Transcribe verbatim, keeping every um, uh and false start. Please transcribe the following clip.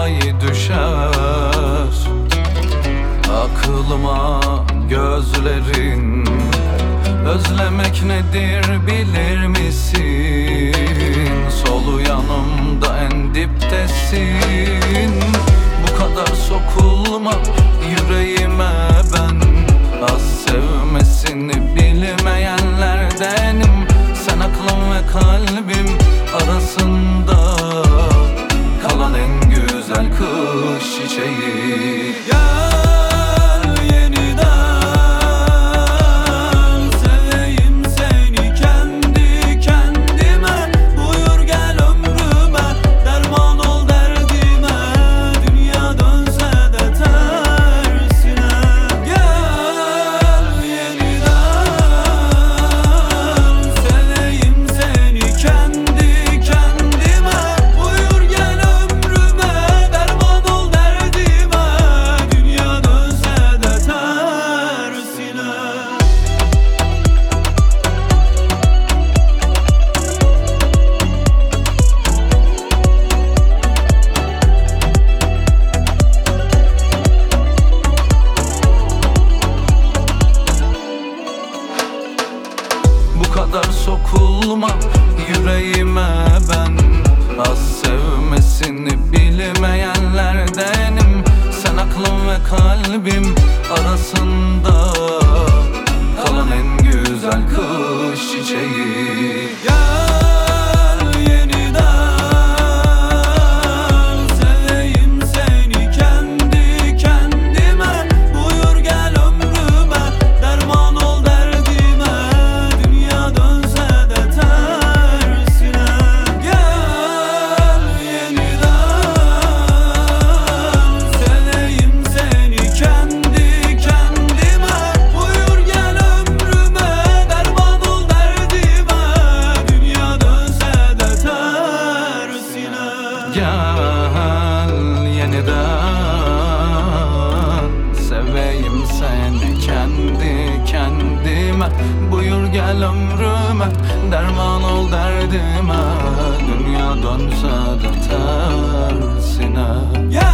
ay düşer aklıma gözlerin. Özlemek nedir bilir misin? Solu yanımda en diptesin. Bu kadar sokulma yüreğime ben. Az sevmesini bilmeyenlerdenim. Sen aklım ve kalbim arasında kalan en güzel kış çiçeği. Gel yeniden seveyim seni kendi kendime. Buyur gel ömrüme, derman ol derdime. Dünya dönse de tersine. Gel yeniden seveyim seni kendi kendime. Buyur gel ömrüme, derman ol derdime. Dünya dönse de tersine. Bu kadar sokulma yüreğime ben. Az sevmesini bilmeyenlerdenim. Sen aklım ve kalbim arasında kalan en güzel kış çiçeği. Gel yeniden seveyim seni kendi kendime. Buyur gel ömrüme, derman ol derdime. Dünya dönse de tersine. Gel yeniden seveyim seni kendi kendime. Buyur gel ömrüme, derman ol derdime. Dünya dönse de tersine. Gel yeniden seveyim seni kendi kendime. Buyur gel ömrüme, derman ol derdime. Dünya dönse de tersine. Gel